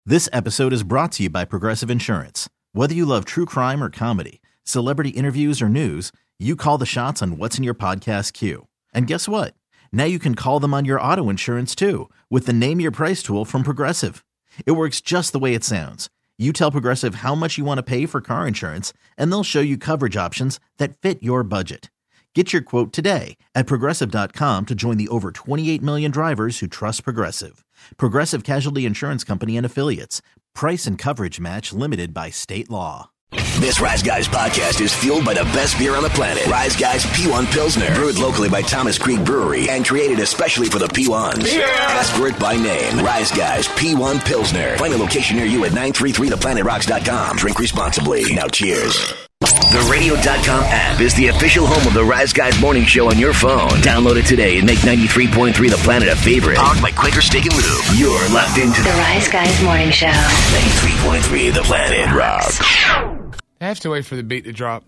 This episode is brought to you by Progressive Insurance. Whether you love true crime or comedy, celebrity interviews or news, you call the shots on what's in your podcast queue. And guess what? Now you can call them on your auto insurance too with the Name Your Price tool from Progressive. It works just the way it sounds. You tell Progressive how much you want to pay for car insurance, and they'll show you coverage options that fit your budget. Get your quote today at Progressive.com to join the over 28 million drivers who trust Progressive. Progressive Casualty Insurance Company and Affiliates. Price and coverage match limited by state law. This Rise Guys podcast is fueled by the best beer on the planet. Rise Guys P1 Pilsner. Brewed locally by Thomas Creek Brewery and created especially for the P1s. Yeah. Ask for it by name. Rise Guys P1 Pilsner. Find a location near you at 933theplanetrocks.com. Drink responsibly. Now cheers. The Radio.com app is the official home of the Rise Guys Morning Show on your phone. Download it today and make 93.3 The Planet a favorite. Powered by Quaker Steak and Lube. You're locked into the Rise Guys Morning Show. 93.3 The Planet Rock. I have to wait for the beat to drop.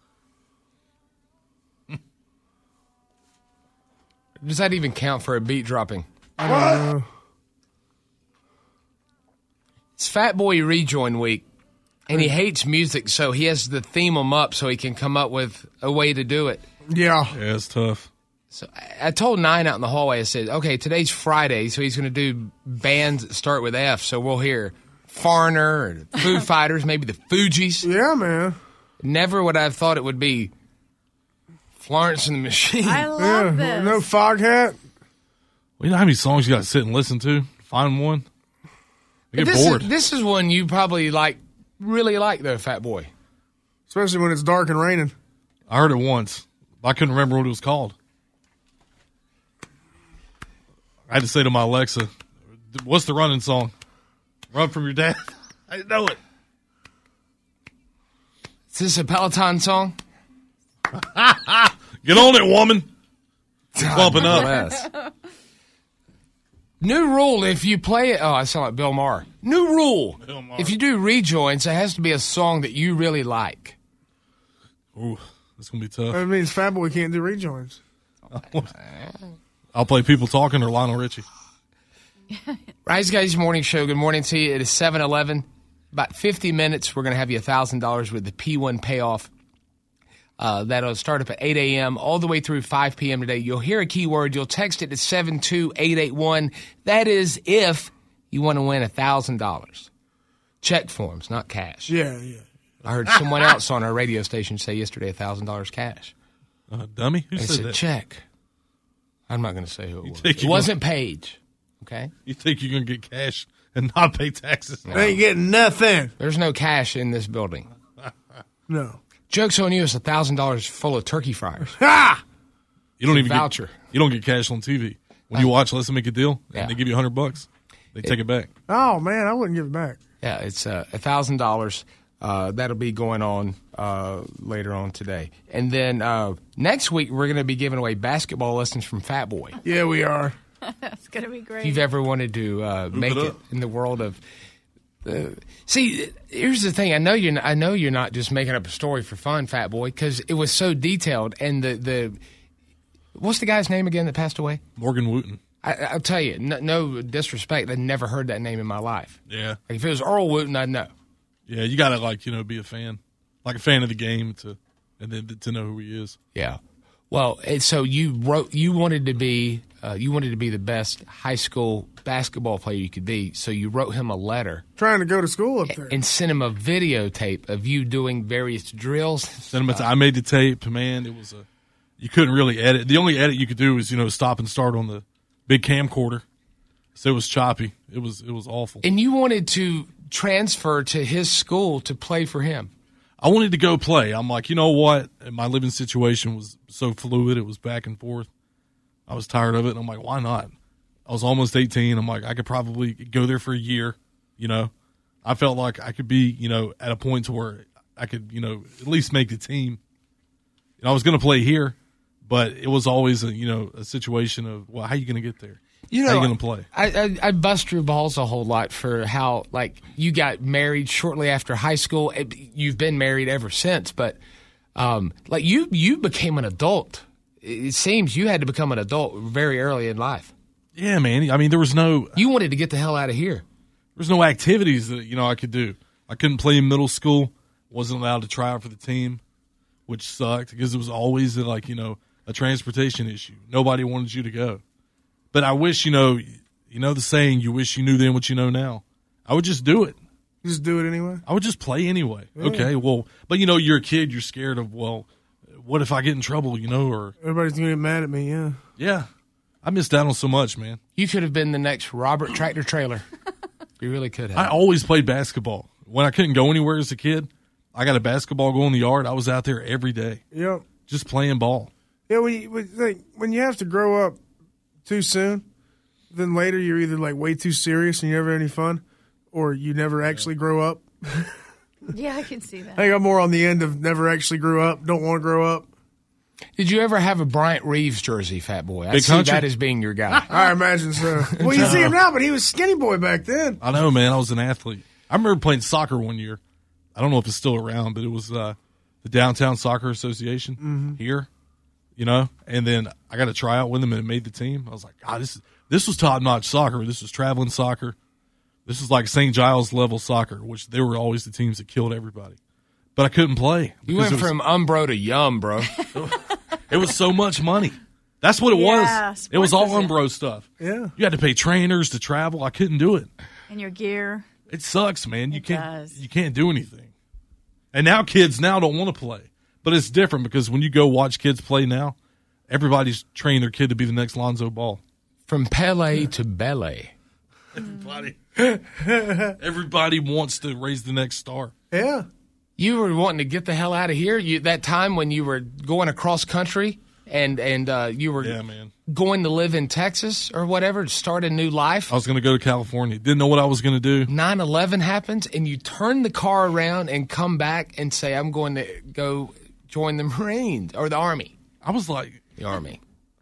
Does that even count for a beat dropping? What? It's Fat Boy Rejoin Week, and he hates music, so he has to theme them up so he can come up with a way to do it. Yeah, it's tough. So I told Nine out in the hallway, I said, okay, today's Friday, so he's going to do bands that start with F, so we'll hear Foreigner, or Foo Fighters, maybe the Fugees. Yeah, man. Never would I have thought it would be Florence and the Machine. I love this. No Foghat. Well, you know how many songs you got to sit and listen to? Find one. I get bored. This is one you probably really like, though, Fat Boy. Especially when it's dark and raining. I heard it once. I couldn't remember what it was called. I had to say to my Alexa, what's the running song? Run from your dad. I didn't know it. Is this a Peloton song? Get on it, woman. Clumping up. Yes. New rule, if you play it... Oh, I sound like Bill Maher. New rule. If you do rejoins, it has to be a song that you really like. Ooh, that's going to be tough. That means Fat Boy can't do rejoins. I'll play People Talking or Lionel Richie. Rise Guys Morning Show. Good morning to you. It is 7:11. About 50 minutes, we're going to have you $1,000 with the P1 payoff. That'll start up at 8 a.m. all the way through 5 p.m. today. You'll hear a keyword. You'll text it to 72881. That is if you want to win $1,000. Check forms, not cash. Yeah. I heard someone else on our radio station say yesterday $1,000 cash. Dummy? Who They said said that? check. I'm not going to say who it was. It wasn't Paige. Okay? You think you're going to get cash and not pay taxes? No. They ain't getting nothing. There's no cash in this building. No. Joke's on you. It's $1,000 full of turkey fryers. Ah! You don't even voucher. You don't get cash on TV. When you watch Let's Make a Deal, and they give you $100, they take it back. Oh, man, I wouldn't give it back. Yeah, it's $1,000. That'll be going on later on today. And then next week, we're going to be giving away basketball lessons from Fat Boy. Yeah, we are. That's going to be great. If you've ever wanted to make it in the world of... see, here's the thing. I know you're not just making up a story for fun, Fat Boy, because it was so detailed. And the what's the guy's name again that passed away? Morgan Wooten. I'll tell you, no disrespect, I'd never heard that name in my life. Yeah. Like if it was Earl Wooten, I'd know. Yeah, you got to be a fan, like a fan of the game, and then to know who he is. Yeah. Well, so you wanted to be the best high school basketball player you could be. So you wrote him a letter, trying to go to school up there, and sent him a videotape of you doing various drills. I made the tape, man. It was you couldn't really edit. The only edit you could do is stop and start on the big camcorder. So it was choppy. It was awful. And you wanted to transfer to his school to play for him. I wanted to go play. I'm like, you know what? My living situation was so fluid. It was back and forth. I was tired of it. And I'm like, why not? I was almost 18. I'm like, I could probably go there for a year. I felt like I could be, at a point to where I could, at least make the team. I was going to play here, but it was always a situation of, well, how are you going to get there? How are you going to play? I bust your balls a whole lot for how, you got married shortly after high school. You've been married ever since, but, you became an adult. It seems you had to become an adult very early in life. Yeah, man. I mean, there was no... You wanted to get the hell out of here. There's no activities that, I could do. I couldn't play in middle school. Wasn't allowed to try out for the team, which sucked because it was always a transportation issue. Nobody wanted you to go. But I wish, the saying, you wish you knew then what you know now. I would just do it. Just do it anyway? I would just play anyway. Yeah. Okay, well, but you're a kid. You're scared of, what if I get in trouble, or. Everybody's going to get mad at me, yeah. Yeah. I missed out on so much, man. You could have been the next Robert Tractor Trailer. You really could have. I always played basketball. When I couldn't go anywhere as a kid, I got a basketball goal in the yard. I was out there every day. Yep. Just playing ball. Yeah, when you have to grow up too soon, then later you're either way too serious and you never have any fun, or you never actually grow up. Yeah, I can see that. I think I'm more on the end of never actually grew up, don't want to grow up. Did you ever have a Bryant Reeves jersey, Fat Boy? I Big see country? that as being your guy. I imagine so. Well, you see him now, but he was skinny boy back then. I know, man. I was an athlete. I remember playing soccer one year. I don't know if it's still around, but it was the Downtown Soccer Association here, and then I got a tryout with them and it made the team. I was like, God, this was top-notch soccer. This was traveling soccer. This was like St. Giles level soccer, which they were always the teams that killed everybody. But I couldn't play. You went from Umbro to Yum, bro. It was so much money. That's what it was. It was all Umbro stuff. Yeah. You had to pay trainers to travel. I couldn't do it. And your gear. It sucks, man. You does. can't do anything. And now kids don't want to play. But it's different because when you go watch kids play now, everybody's training their kid to be the next Lonzo Ball. From Pele to Bele. Everybody wants to raise the next star. Yeah. You were wanting to get the hell out of here. That time when you were going across country and you were going to live in Texas or whatever to start a new life. I was going to go to California. Didn't know what I was going to do. 9/11 happens, and you turn the car around and come back and say, I'm going to go join the Marines or the Army. I was like... The Army.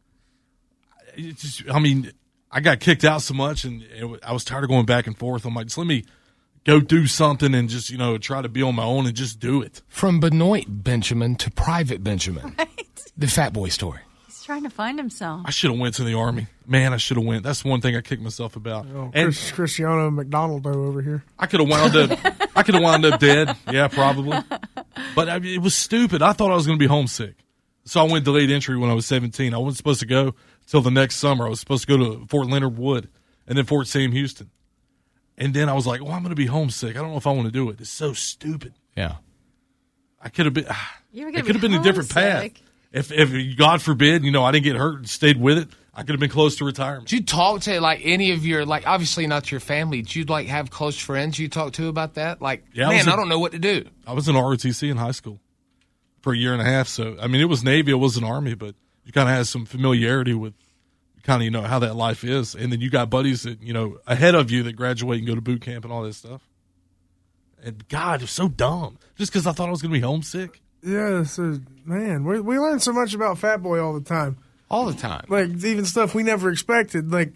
I got kicked out so much, and I was tired of going back and forth. I'm like, just let me go do something and just, try to be on my own and just do it. From Benoit Benjamin to Private Benjamin. Right? The Fat Boy story. He's trying to find himself. I should have went to the Army. Man, I should have went. That's one thing I kicked myself about. Oh, and Cristiano McDonald over here. I could have wound up dead. Yeah, probably. But it was stupid. I thought I was going to be homesick. So I went delayed entry when I was 17. I wasn't supposed to go till the next summer. I was supposed to go to Fort Leonard Wood and then Fort Sam Houston. And then I was like, I'm going to be homesick. I don't know if I want to do it. It's so stupid. Yeah. I could have been. It could have been a different path. Homesick. If God forbid, I didn't get hurt and stayed with it, I could have been close to retirement. Did you talk to any of your obviously not your family? Did you have close friends you talk to about that? I don't know what to do. I was in ROTC in high school for a year and a half. So it was Navy, it wasn't Army, but you kind of had some familiarity with kind of how that life is. And then you got buddies that ahead of you that graduate and go to boot camp and all that stuff. And God, it was so dumb. Just because I thought I was going to be homesick. Yeah, so, man, we learn so much about Fat Boy all the time. All the time. Even stuff we never expected. Look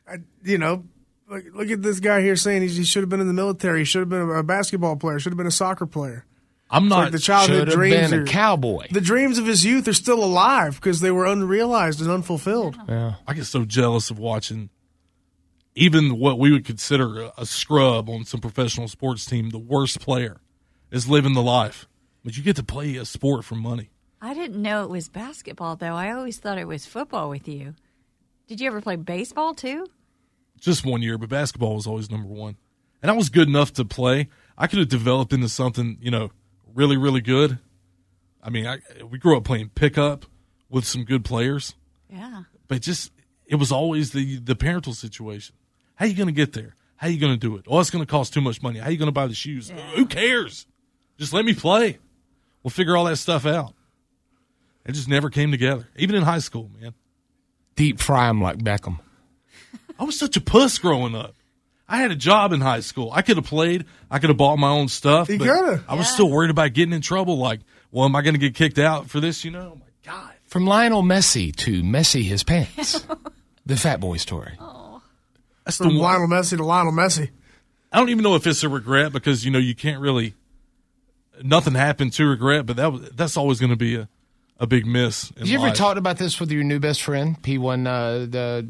at this guy here saying he should have been in the military. He should have been a basketball player. Should have been a soccer player. I'm not. The childhood should have dreams been a cowboy. The dreams of his youth are still alive because they were unrealized and unfulfilled. Yeah. I get so jealous of watching even what we would consider a scrub on some professional sports team. The worst player is living the life, but you get to play a sport for money. I didn't know it was basketball, though. I always thought it was football with you. Did you ever play baseball, too? Just 1 year, but basketball was always number one. And I was good enough to play. I could have developed into something, really, really good. We grew up playing pickup with some good players. Yeah. But it was always the parental situation. How you going to get there? How you going to do it? Oh, it's going to cost too much money. How you going to buy the shoes? Yeah. Who cares? Just let me play. We'll figure all that stuff out. It just never came together. Even in high school, man. Deep fry him like Beckham. I was such a puss growing up. I had a job in high school. I could have played. I could have bought my own stuff. You could. I was still worried about getting in trouble. Like, well, am I going to get kicked out for this? Oh, my God. From Lionel Messi to Messi his pants. The Fat Boy story. Oh. That's From Lionel Messi to Lionel Messi. I don't even know if it's a regret because, you can't really – nothing happened to regret, but that's always going to be a big miss in Have you ever life. talked about this with your new best friend, P1,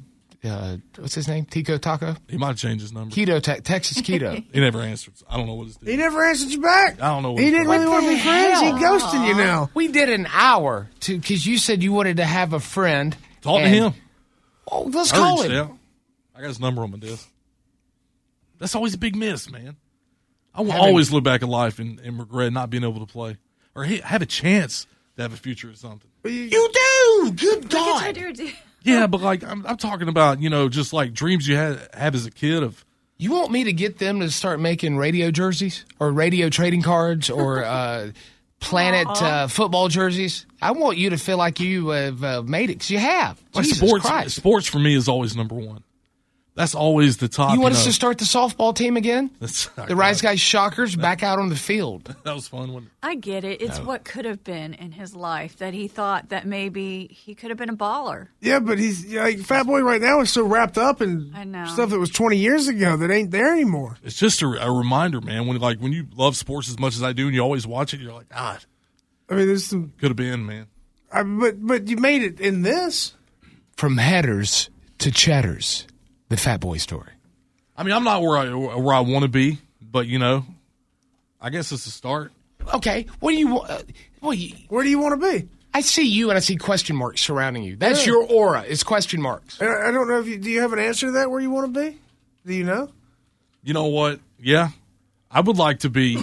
what's his name? Tico Taco? He might change his number. Texas Keto. He never answered. I don't know what his deal. He never answered you back. I don't know. He didn't really want to be friends. He ghosted you now. We did an hour because you said you wanted to have a friend. Talk to him. Oh, let's call him. Out. I got his number on my desk. That's always a big miss, man. I will always look back at life and regret not being able to play or have a chance to have a future or something. You do. Good God. Yeah, but like I'm talking about, just like dreams you have as a kid of. You want me to get them to start making radio jerseys or radio trading cards or Planet football jerseys? I want you to feel like you have made it because you have. Like Jesus Christ. Sports for me is always number one. That's always the top. You want us to start the softball team again? The Rise Guys Shockers back out on the field. That was fun, wasn't it? I get it. It's what could have been in his life that he thought that maybe he could have been a baller. Yeah, but he's Fat Boy right now is so wrapped up in stuff that was 20 years ago that ain't there anymore. It's just a reminder, man. When you love sports as much as I do and you always watch it, you're like, God. I mean, there's some could have been, man. But you made it in this. From headers to chatters. The Fat Boy story. I mean, I'm not where I want to be, but I guess it's a start. Okay, what do you want? Where do you want to be? I see you and I see question marks surrounding you. That's your aura. It's question marks. I don't know if do you have an answer to that? Where you want to be? Do you know? You know what? Yeah, I would like to be.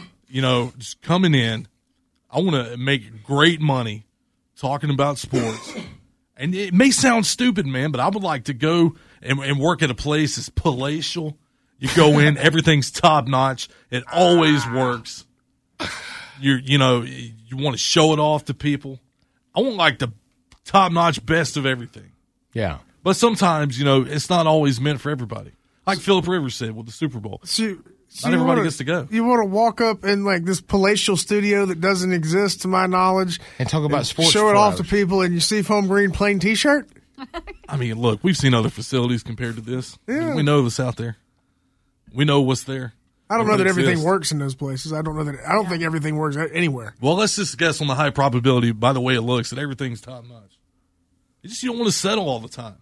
Just coming in. I want to make great money talking about sports, and it may sound stupid, man, but I would like to go and work at a place that's palatial. You go in, everything's top notch. It always works. You want to show it off to people. I want like the top notch best of everything. Yeah. But sometimes, it's not always meant for everybody. Like Phillip Rivers said with the Super Bowl. So not everybody gets to go. You want to walk up in like this palatial studio that doesn't exist to my knowledge. And talk about sports. Show it off to people and you see Foam Green plain t-shirt? I mean, look, we've seen other facilities compared to this. Yeah. We know what's out there. We know what's there. I don't know that everything works in those places. I don't think everything works anywhere. Well, let's just guess on the high probability, by the way it looks, that everything's top notch. You don't want to settle all the time.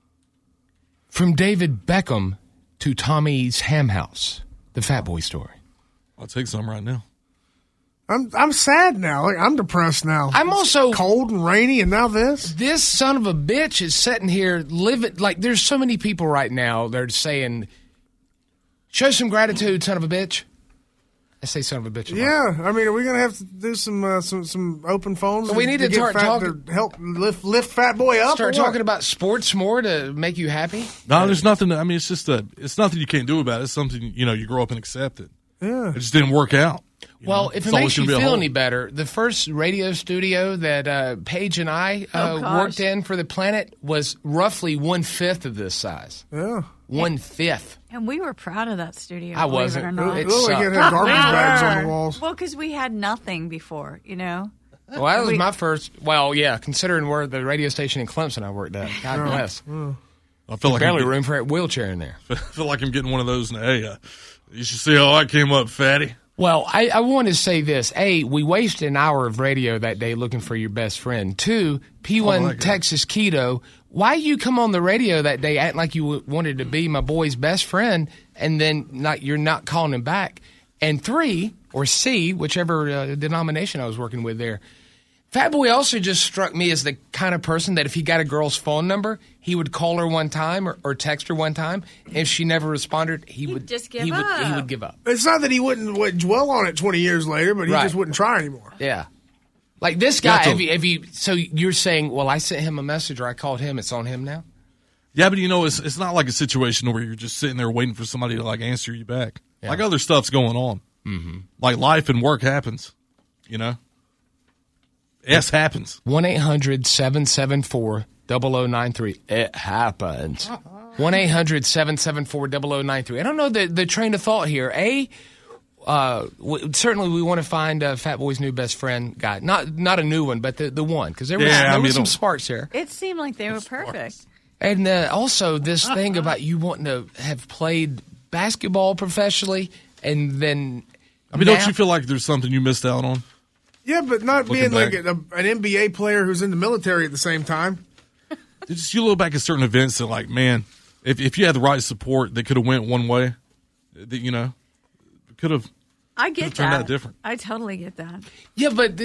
From David Beckham to Tommy's Ham House, the Fat Boy story. I'll take some right now. I'm sad now. Like, I'm depressed now. I'm also cold and rainy, and now this. This son of a bitch is sitting here living like there's so many people right now. They're saying, "Show some gratitude, son of a bitch." I say son of a bitch. Yeah, I mean, are we gonna have to do some open phones? So we need to start talking to help lift Fat Boy up. Start talking about sports more to make you happy. No, there's nothing. I mean, it's nothing you can't do about it. It's something you grow up and accept it. Yeah, it just didn't work out. Well, if it makes you feel any better, the first radio studio that Paige and I worked in for the Planet was roughly 1/5 of this size. Yeah. 1/5. And we were proud of that studio. I wasn't. It looked like it had garbage bags on the walls. Well, because we had nothing before, Well, that was my first. Well, yeah, considering where the radio station in Clemson I worked at. God bless. I feel like barely room for a wheelchair in there. I feel like I'm getting one of those. Hey, you should see how I came up, fatty. Well, I want to say this. A, we wasted an hour of radio that day looking for your best friend. 2, P1 Texas Keto. Why you come on the radio that day acting like you wanted to be my boy's best friend and then you're not calling him back? And 3, or C, whichever denomination I was working with there, Fat Boy also just struck me as the kind of person that if he got a girl's phone number, he would call her one time or text her one time. If she never responded, he would just give up. He would give up. It's not that he wouldn't dwell on it 20 years later, but he just wouldn't try anymore. Yeah. Like this guy, so you're saying, well, I sent him a message or I called him, it's on him now? Yeah, but it's not like a situation where you're just sitting there waiting for somebody to answer you back. Yeah. Like other stuff's going on. Mm-hmm. Like life and work happens, Yes, happens. 1-800-774-0093. It happens. 1-800-774-0093. I don't know the train of thought here. Certainly we want to find Fat Boy's new best friend guy. Not a new one, but the one. Because there was some sparks here. It seemed like they were perfect. And also this thing about you wanting to have played basketball professionally and then... don't you feel like there's something you missed out on? Yeah, but not being like an NBA player who's in the military at the same time. You look back at certain events and man, if you had the right support that could have went one way, that could have. I get turned that. out different. I totally get that. Yeah,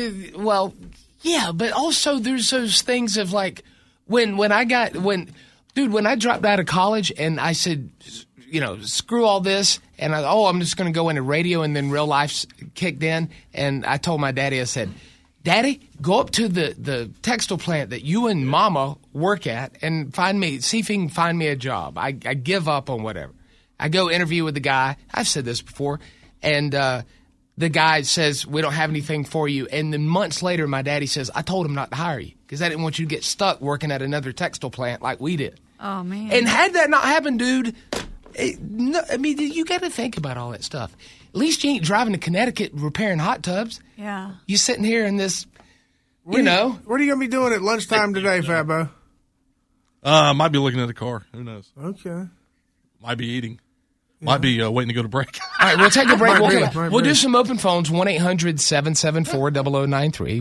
but also there's those things of like when I dropped out of college and I said, screw all this, and I'm just going to go into radio, and then real life kicked in, and I told my daddy, I said, Daddy, go up to the textile plant that you and Mama work at and see if you can find me a job. I give up on whatever. I go interview with the guy. I've said this before. And the guy says, we don't have anything for you. And then months later, my daddy says, I told him not to hire you because I didn't want you to get stuck working at another textile plant like we did. Oh, man. And had that not happened, dude, you got to think about all that stuff. At least you ain't driving to Connecticut repairing hot tubs. Yeah. You sitting here in this, What are you going to be doing at lunchtime today, Fabo? Might be looking at a car. Who knows? Okay. Might be eating. Might be waiting to go to break. All right, we'll take a break. We'll do be. some open phones, 1-800-774-0093,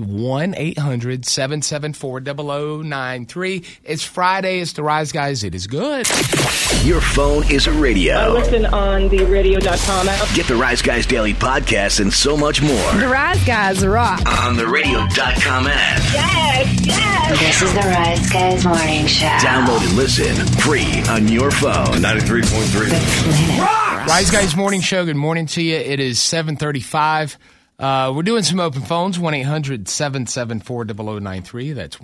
1-800-774-0093. It's Friday. It's the Rise Guys. It is good. Your phone is a radio. I listen on the radio.com app. Get the Rise Guys Daily Podcast and so much more The Rise Guys rock. on the radio.com app. Yes, yes. This is the Rise Guys Morning Show. Download and listen free on your phone. 93.3. Rise Guys Morning Show. Good morning to you. It is 7:35. We're doing some open phones, 1-800-774-0093. That's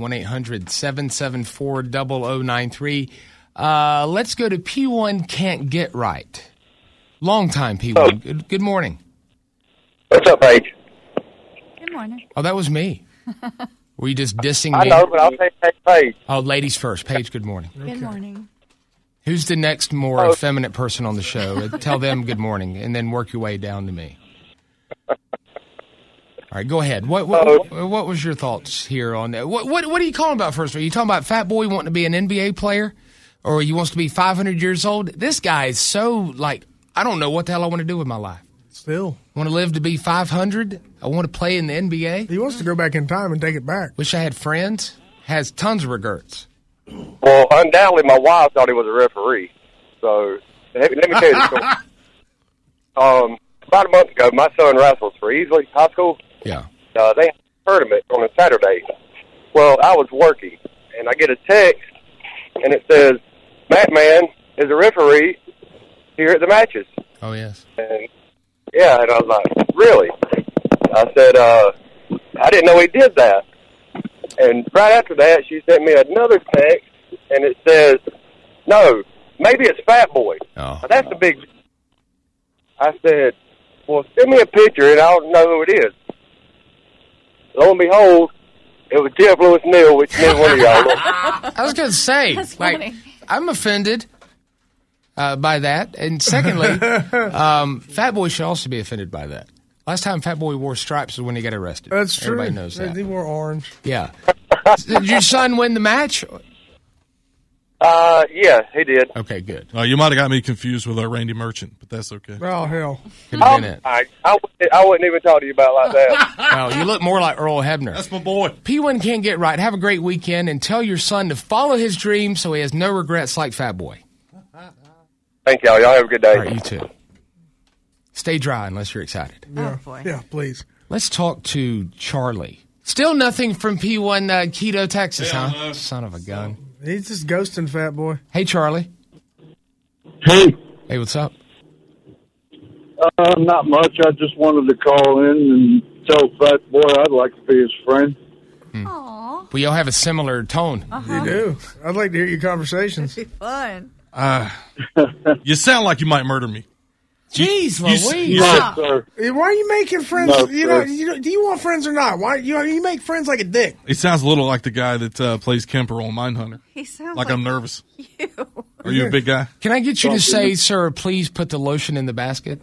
1-800-774-0093. Let's go to P1 Can't Get Right. Long time, P1. Good morning. What's up, Paige? Good morning. Oh, that was me. Were you just dissing I me? know, but I'll say Paige. Oh, ladies first. Paige, good morning. Good morning. Who's the next more effeminate person on the show? Tell them good morning, and then work your way down to me. All right, go ahead. What was your thoughts here on that? What are you calling about first? Are you talking about Fat Boy wanting to be an NBA player, or he wants to be 500 years old? This guy is so I don't know what the hell I want to do with my life. Still. Want to live to be 500? I want to play in the NBA. He wants to go back in time and take it back. Wish I had friends. Has tons of regrets. Well, undoubtedly, my wife thought he was a referee. So, let me tell you the story. About a month ago, my son wrestles for Easley High School. Yeah. They had a tournament on a Saturday. Well, I was working, and I get a text, and it says, Matt Man is a referee here at the matches. Oh, yes. And I was like, really? I said, I didn't know he did that. And right after that, she sent me another text, and it says, no, maybe it's Fat Boy. Oh. Now, that's the big... I said, well, send me a picture, and I'll know who it is. Lo and behold, it was Jeff Lewis Neal, which neither one of y'all looked. I was going to say, That's funny. I'm offended by that. And secondly, Fat Boy should also be offended by that. Last time Fat Boy wore stripes was when he got arrested. That's true. Everybody knows that. He wore orange. Yeah. Did your son win the match? Yeah, he did. Okay, good. You might have got me confused with Randy Merchant, but that's okay. Oh, hell. Could have been it. I wouldn't even talk to you about like that. Oh, you look more like Earl Hebner. That's my boy. P1 Can't Get Right. Have a great weekend, and tell your son to follow his dreams so he has no regrets like Fat Boy. Thank y'all. Y'all have a good day. All right, you too. Stay dry unless you're excited. Yeah. Oh, boy. Yeah, please. Let's talk to Charlie. Still nothing from P1 Keto, Texas, huh? Son of a gun. He's just ghosting Fat Boy. Hey, Charlie. Hey. Hey, what's up? Not much. I just wanted to call in and tell Fat Boy I'd like to be his friend. Aw. We all have a similar tone. You do. I'd like to hear your conversations. Be fun. You sound like you might murder me. Jeez, Louise. Yes, sir. Why are you making friends? No, do you want friends or not? Why you make friends like a dick? He sounds a little like the guy that plays Kemper on Mindhunter. He sounds Like I'm nervous. you. Are you a big guy? Can I get you to say, sir, please put the lotion in the basket?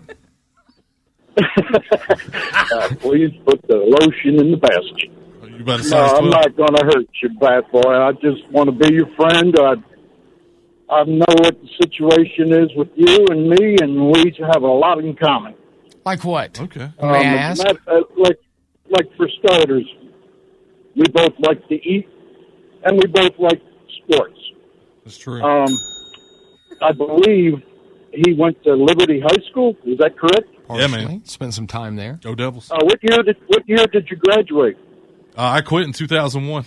Please put the lotion in the basket. Are you about a No, size 12? I'm not going to hurt you, Fat Boy. I just want to be your friend. I know what the situation is with you and me, and we have a lot in common. Like what? Okay. May I ask? Like for starters, we both like to eat, and we both like sports. That's true. I believe he went to Liberty High School. Is that correct? Yeah, man. Spent some time there. Go Devils. What year did you graduate? I quit in 2001.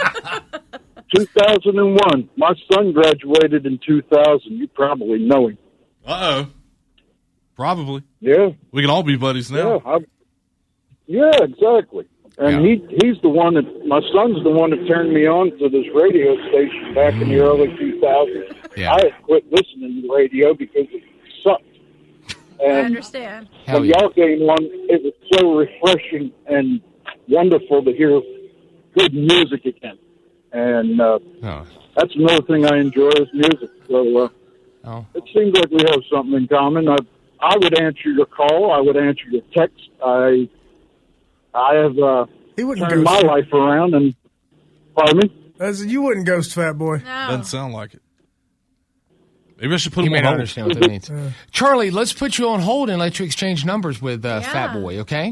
2001. My son graduated in 2000. You probably know him. Uh-oh. Probably. Yeah. We can all be buddies now. Yeah, exactly. And he's the one my son's the one that turned me on to this radio station back in the early 2000s. Yeah. I had quit listening to radio because it sucked. And I understand. when y'all came on, it was so refreshing and wonderful to hear good music again. And that's another thing I enjoy is music. So it seems like we have something in common. I would answer your call. I would answer your text. I have turned my life around. And pardon me? You wouldn't ghost Fat Boy. No. Doesn't sound like it. Maybe I should put You him may on not hold. understand what that means. Charlie, let's put you on hold and let you exchange numbers with Fat Boy, okay?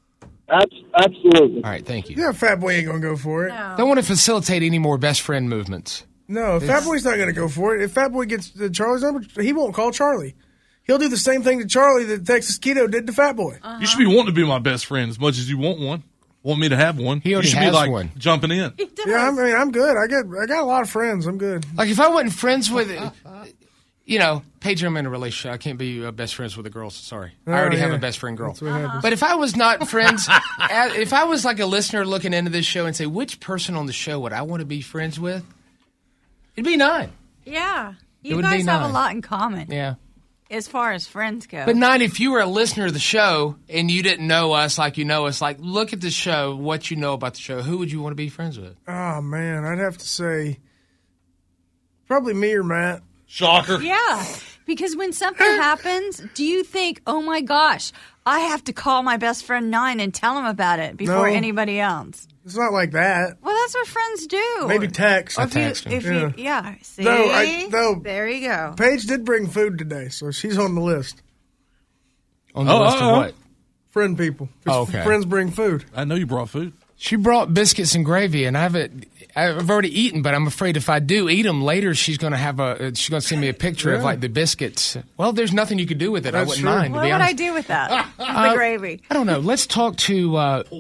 Absolutely. All right, thank you. Yeah, Fat Boy ain't going to go for it. No. Don't want to facilitate any more best friend movements. No, Fat Boy's not going to go for it. If Fat Boy gets Charlie's number, he won't call Charlie. He'll do the same thing to Charlie that Texas Keto did to Fat Boy. You should be wanting to be my best friend as much as you want one. Want me to have one. He already you should has be like one. Jumping in. Yeah, I mean, I'm good. I got a lot of friends. I'm good. Like, if I wasn't friends with, Paige, I'm in a relationship. I can't be best friends with the girls. Sorry. I already have a best friend girl. But if I was not friends, if I was like a listener looking into this show and say, which person on the show would I want to be friends with? It'd be 9. Yeah. It You would guys be have 9. a lot in common Yeah. as far as friends go. But 9, if you were a listener of the show and you didn't know us like you know us, like, look at the show, what you know about the show, who would you want to be friends with? Oh, man. I'd have to say probably me or Matt. Shocker. Yeah, because when something happens, do you think, oh my gosh, I have to call my best friend 9 and tell him about it before No. anybody else? It's not like that. Well, that's what friends do. Maybe text. Or if you- text him. if you- Yeah. see? No, there you go. Paige did bring food today, so she's on the list. On the list of what? Friend people. Oh, okay. Friends bring food. I know you brought food. She brought biscuits and gravy, and I've already eaten, but I'm afraid if I do eat them later, she's going to send me a picture of like the biscuits. Well, there's nothing you could do with it. I wouldn't mind. What To be would honest. I do with that? The gravy. I don't know. Let's talk to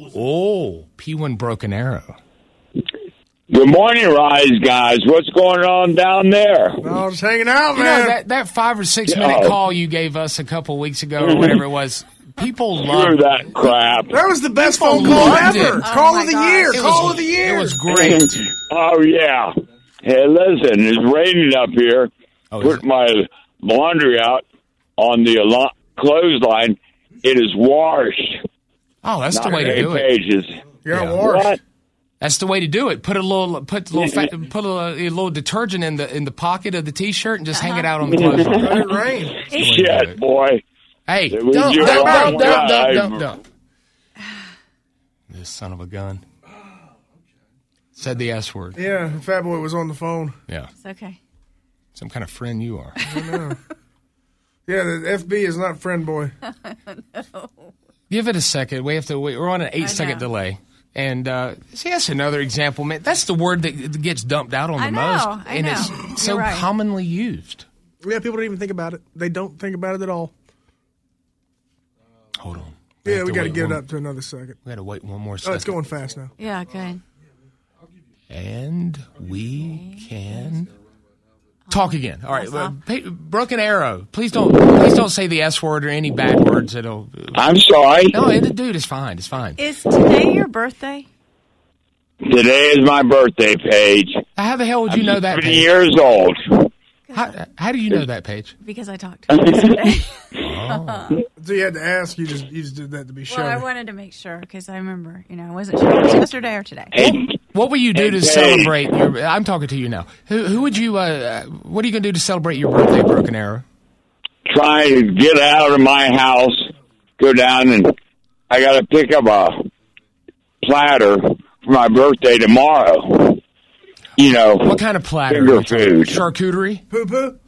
P1 Broken Arrow. Good morning, Rise guys. What's going on down there? No, just hanging out, You man. know, that 5 or 6 minute call you gave us a couple weeks ago or whatever it was, people Screw loved that crap. That was the best People phone call loved ever. it. Call Oh of the my year. gosh. Call of the year. It was great. Oh, yeah. Hey, listen, it's raining up here. Oh, Put my laundry out on the clothesline. It is washed. Oh, that's the way to 8 do it. pages. You're Yeah. washed. What? That's the way to do it. Put a little detergent in the pocket of the t-shirt and just hang it out on the clothesline. Let it rain. Shit, boy. Hey, It was don't. your life. This son of a gun. Said the S word. Yeah, Fat Boy was on the phone. Yeah. It's okay. Some kind of friend you are. Yeah, the FB is not friend boy. Give it a second. We have to wait. We're on an 8-second delay. And see, that's another example, man. That's the word that gets dumped out on the most. And it's so commonly used. Yeah, people don't even think about it. They don't think about it at all. Hold on. Yeah, we got to get it up to another second. We got to wait one more second. Oh, it's going fast now. Yeah, good. And we can talk again. All right, Broken Arrow. Please don't say the S word or any bad words. I'm sorry. No, dude, it's fine. It's fine. Is today your birthday? Today is my birthday, Paige. How the hell would you know that? 50 Paige? years old. How do you know that, Paige? Because I talked to you yesterday. So you had to ask. You just did that to be sure. Well, I wanted to make sure because I remember, I wasn't sure if it was yesterday or today. What will you do to Paige. celebrate your? I'm talking to you now. Who would you? What are you going to do to celebrate your birthday, Broken Arrow? Try to get out of my house, go down, and I got to pick up a platter for my birthday tomorrow. What kind of platter? Finger food. Charcuterie? Poo-poo?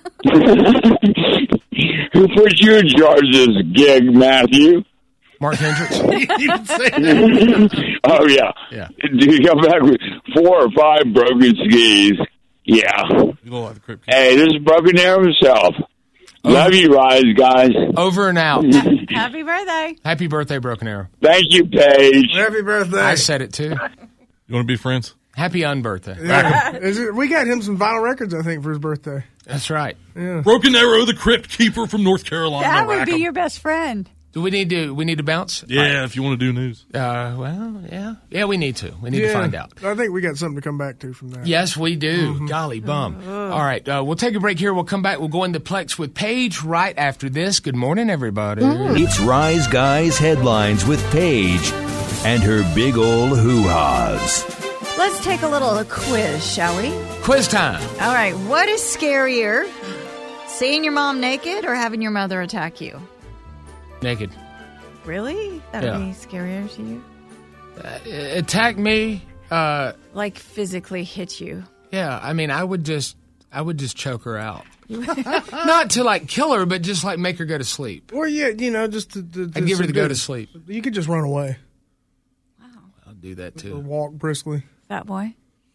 Who put you in charge of this gig, Matthew? Mark Hendricks? You didn't say that. Oh, yeah. Yeah. You come back with 4 or 5 broken skis, Yeah. You look like the Crypt Keeper. Hey, this is Broken Arrow himself. Love you, Rise guys. Over and out. Happy birthday. Happy birthday, Broken Arrow. Thank you, Paige. Happy birthday. I said it too. You want to be friends? Happy unbirthday. Yeah. We got him some vinyl records, I think, for his birthday. That's right. Yeah. Broken Arrow, the Crypt Keeper from North Carolina. That would be Rackham. your best friend. Do we need to bounce? Yeah, if you want to do news. Well, yeah. Yeah, we need to. We need to find out. I think we got something to come back to from that. Yes, we do. Golly bum. All right, we'll take a break here. We'll come back. We'll go into Plex with Paige right after this. Good morning, everybody. It's Rise Guys Headlines with Paige and her big old hoo-haws. Let's take a little quiz, shall we? Quiz time. All right. What is scarier, seeing your mom naked or having your mother attack you? Naked. Really? That would be scarier to you? Attack me. Like physically hit you. Yeah, I mean, I would just choke her out. Not to like kill her, but just like make her go to sleep. Or just to I'd give her to go to sleep. You could just run away. I'll do that too. Or walk briskly. Fat boy?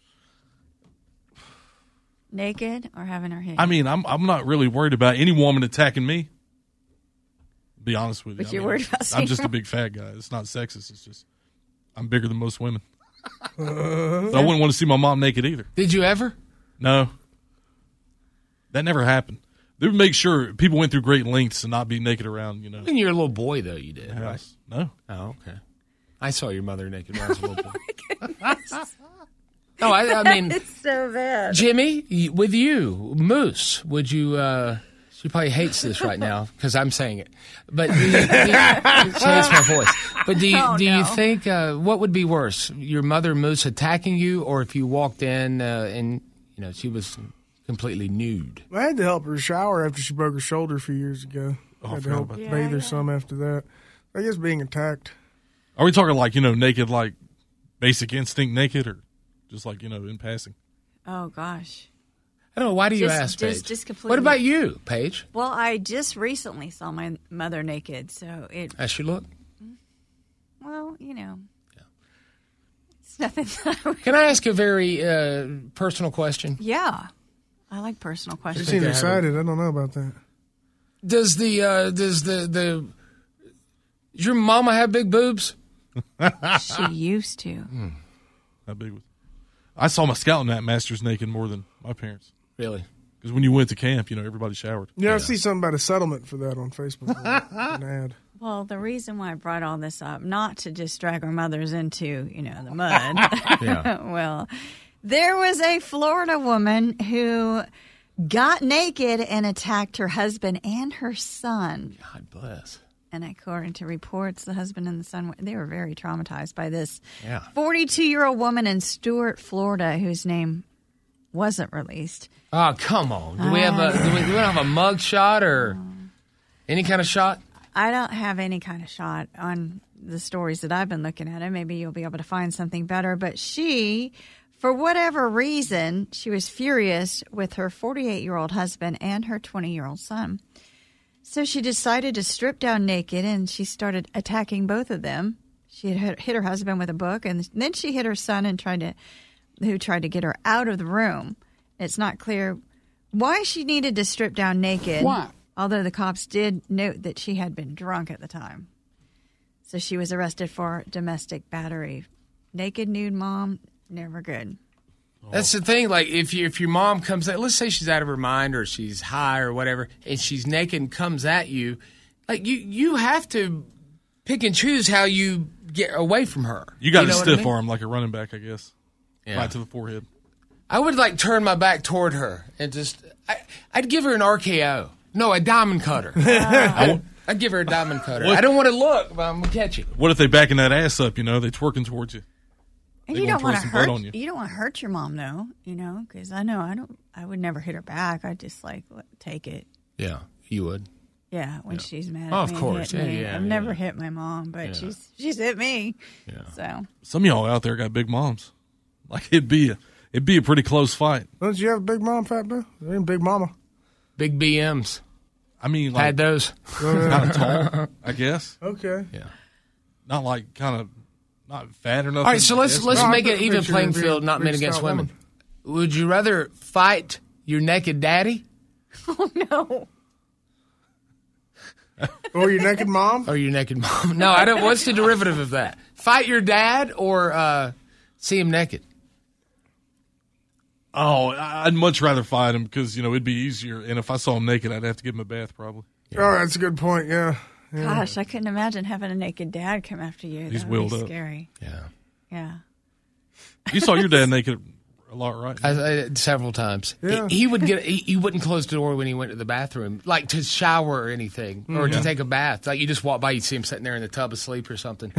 Naked or having her hit? I mean, I'm not really worried about any woman attacking me. To be honest with you. But you're worried about I'm just a big fat guy. It's not sexist. It's just I'm bigger than most women. So I wouldn't want to see my mom naked either. Did you ever? No. That never happened. They would make sure people went through great lengths to not be naked around, When you're a little boy, though, you did, right? No. Oh, okay. I saw your mother naked when I was a little boy. No, I mean, it's so bad. Jimmy, with you, Moose, would you? She probably hates this right now because I'm saying it, but she hates my voice. But do you think what would be worse, your mother Moose attacking you, or if you walked in and she was completely nude? I had to help her shower after she broke her shoulder a few years ago. I had to help bathe her some after that. I guess being attacked. Are we talking like naked, like Basic Instinct naked, or just like in passing? Oh gosh. I don't know. Why do you ask, Paige? Just completely. What about you, Paige? Well, I just recently saw my mother naked, so it. How she look? Well, it's nothing. Can I ask a very personal question? Yeah, I like personal She questions. seemed excited. I don't know about that. Does does your mama have big boobs? She used to. How big was? I saw my Scouting Masters naked more than my parents. Really? Because when you went to camp, everybody showered. I see something about a settlement for that on Facebook. An ad. Well, the reason why I brought all this up, not to just drag our mothers into, the mud. Yeah. Well, there was a Florida woman who got naked and attacked her husband and her son. God bless. And according to reports, the husband and the son, they were very traumatized by this. Yeah. 42-year-old woman in Stuart, Florida, whose name wasn't released. Oh, come on. Do we have a mug shot or any kind of shot? I don't have any kind of shot on the stories that I've been looking at. And maybe you'll be able to find something better. But she, for whatever reason, she was furious with her 48-year-old husband and her 20-year-old son. So she decided to strip down naked, and she started attacking both of them. She had hit her husband with a book, and then she hit her son who tried to get her out of the room. It's not clear why she needed to strip down naked. Why? Although the cops did note that she had been drunk at the time. So she was arrested for domestic battery. Naked, nude mom, never good. That's the thing. Like, if your mom comes out, let's say she's out of her mind or she's high or whatever, and she's naked and comes at you, like, you have to pick and choose how you get away from her. You got a stiff arm like a running back, I guess. Yeah. Right to the forehead. I would, turn my back toward her and just, I'd give her an RKO. No, a diamond cutter. I'd give her a diamond cutter. I don't want to look, but I'm going to catch you. What if they backing that ass up, they twerking towards you? And you don't want to hurt. You don't want to hurt your mom, though. Because I would never hit her back. I'd just take it. Yeah, you would. Yeah, when she's mad. Oh, at me of course. and hit me. Yeah, I've never hit my mom, but she's hit me. Yeah. So some of y'all out there got big moms. Like it'd be a pretty close fight. Don't you have a big mom, Fat Bill? There ain't big mama. Big BMs. I mean, had those. Kind of tall, I guess. Okay. Yeah. Not fat or nothing. All right, so let's make it even playing field, not men against women. Would you rather fight your naked daddy? Oh, no. Or your naked mom? Or your naked mom. No, I don't. What's the derivative of that? Fight your dad or see him naked? Oh, I'd much rather fight him because, it'd be easier. And if I saw him naked, I'd have to give him a bath probably. Yeah. Oh, that's a good point, yeah. Gosh, I couldn't imagine having a naked dad come after you. He's that would wheeled be up. Scary. Yeah. You saw your dad naked a lot, right? Several times. Yeah. He would get. He wouldn't close the door when he went to the bathroom, like to shower or anything, or to take a bath. Like you just walk by, you'd see him sitting there in the tub asleep or something.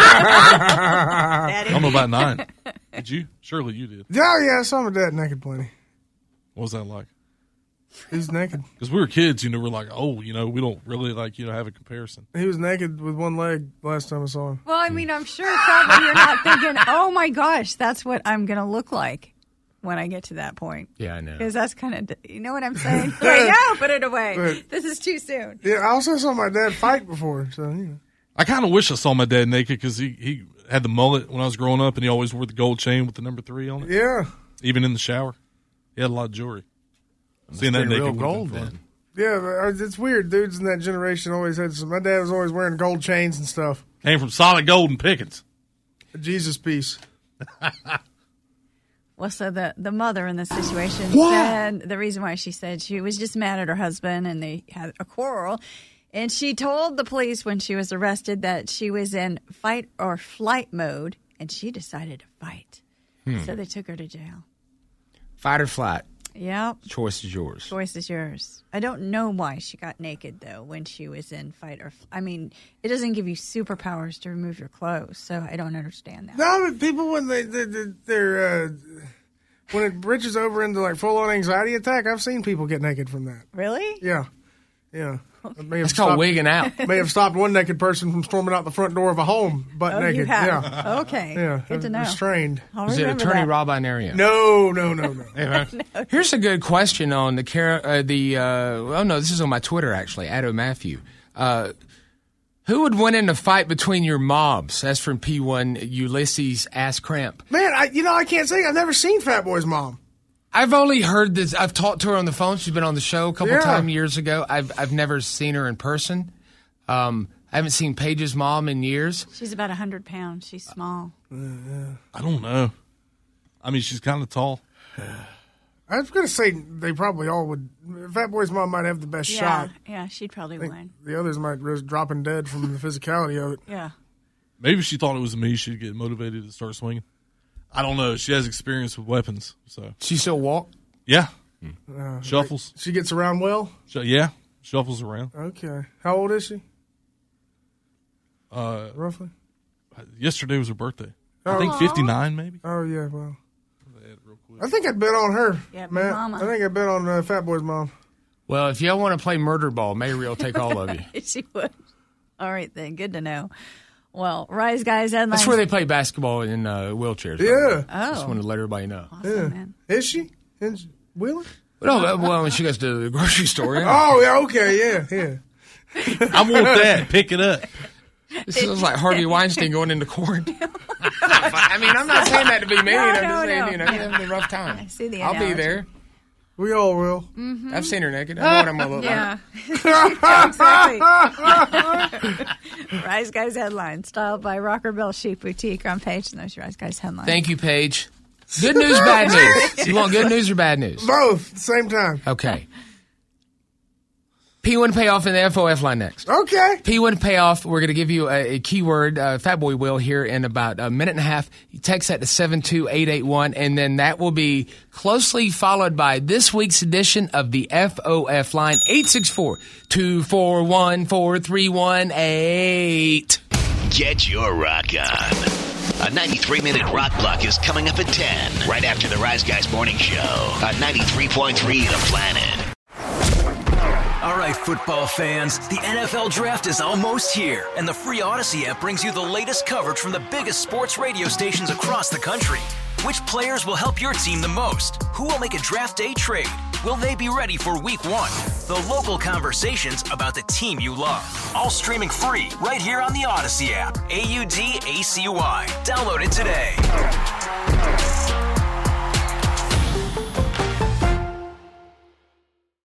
I don't know about 9. Did you? Surely you did. Oh, yeah, I saw my dad naked plenty. What was that like? He's naked. Because we were kids, we're like, we don't really have a comparison. He was naked with one leg last time I saw him. Well, I mean, I'm sure probably you're not thinking, oh my gosh, that's what I'm going to look like when I get to that point. Yeah, I know. Because that's kind of, you know what I'm saying? Like, no, put it away. But, this is too soon. Yeah, I also saw my dad fight before, so, I kind of wish I saw my dad naked because he had the mullet when I was growing up, and he always wore the gold chain with the number 3 on it. Yeah. Even in the shower. He had a lot of jewelry. Seeing that naked real gold then. Yeah, it's weird. Dudes in that generation always had some. My dad was always wearing gold chains and stuff. Came from solid gold and Pickens. A Jesus piece. Well, so the mother in this situation said the reason why she said she was just mad at her husband and they had a quarrel. And she told the police when she was arrested that she was in fight or flight mode and she decided to fight. So they took her to jail. Fight or flight. Yep. Choice is yours. Choice is yours. I don't know why she got naked, though, when she was in fight or I mean, it doesn't give you superpowers to remove your clothes, so I don't understand that. No, but people, when they're when it bridges over into, like, full-on anxiety attack, I've seen people get naked from that. Really? Yeah. Yeah. It's called wigging out. May have stopped one naked person from storming out the front door of a home butt naked. You have. Yeah. Okay. Yeah. Good to know. Restrained. Was it Attorney Rob Inario? No. Here's a good question on this is on my Twitter, actually, Addo Matthew. Who would win in a fight between your mobs? That's from P1 Ulysses Ass Cramp. Man, I can't say. I've never seen Fat Boy's mom. I've only heard this. I've talked to her on the phone. She's been on the show a couple times years ago. I've never seen her in person. I haven't seen Paige's mom in years. She's about 100 pounds. She's small. I don't know. I mean, she's kind of tall. I was going to say they probably all would. Fat Boy's mom might have the best shot. Yeah, she'd probably win. The others might risk dropping dead from the physicality of it. Yeah. Maybe if she thought it was me, she'd get motivated to start swinging. I don't know. She has experience with weapons, so she still walk. Yeah, shuffles. She gets around well. Yeah, shuffles around. Okay. How old is she? Roughly. Yesterday was her birthday. I think 59, maybe. Oh yeah, well. I think I'd bet on her. Yeah, man. Mama. I think I'd bet on Fat Boy's mom. Well, if y'all want to play murder ball, Mary will take all of you. She would. All right then. Good to know. Well, Rise Guys headlines. That's where they play basketball in wheelchairs. Yeah. Oh. Just wanted to let everybody know. Awesome, man. Is she? Wheeler? No, well, when she goes to the grocery store. Yeah. Oh, yeah, okay, yeah. I want that. Pick it up. This sounds like Harvey Weinstein going into court. I mean, I'm not saying that to be mean. I'm just saying, you're having a rough time. I see the I'll analogy. be there. We all will. Mm-hmm. I've seen her naked. I know what I'm going to look like. Exactly. Rise Guys headlines, styled by Rocker Bell Chic Boutique on Page. And those Rise Guys headlines. Thank you, Paige. Good news, bad news. You want good news or bad news? Both at the same time. Okay. P1 payoff in the FOF line next. Okay. P1 payoff. We're going to give you a keyword. Fat Boy will here in about a minute and a half. You text that to 72881, and then that will be closely followed by this week's edition of the FOF line, 864-241-4318. Get your rock on. A 93-minute rock block is coming up at 10, right after the Rise Guys Morning Show on 93.3 The Planet. All right, football fans, the NFL Draft is almost here, and the free Odyssey app brings you the latest coverage from the biggest sports radio stations across the country. Which players will help your team the most? Who will make a draft day trade? Will they be ready for Week 1? The local conversations about the team you love. All streaming free right here on the Odyssey app. AUDACY. Download it today.